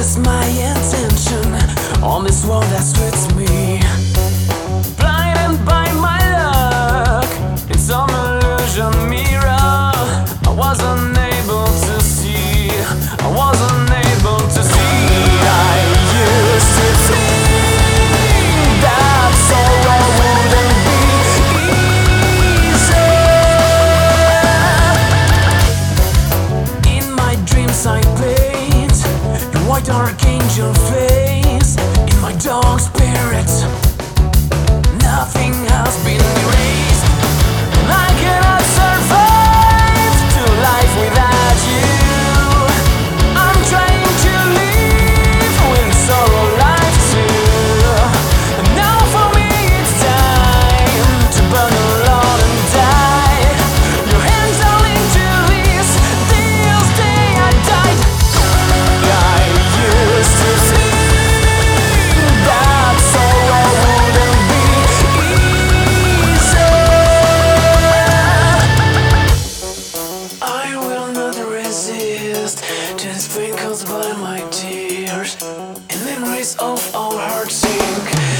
is my intention on this world that strips me? Blinded by my luck in some illusion mirror, I was unable to see. I was unable to see. I used to think that sorrow wouldn't be easy. In my dreams I paint your white archangel face. In my dark spirit, nothing has been erased. I cannot survive to life without you. I'm trying to live with sorrow life too. And now for me it's time to burn alone and die. Your hands are linked to this day I died. I used to think that sorrow wouldn't be easy. I will not resist to the sprinkles by my tears and memories of our hearts sink.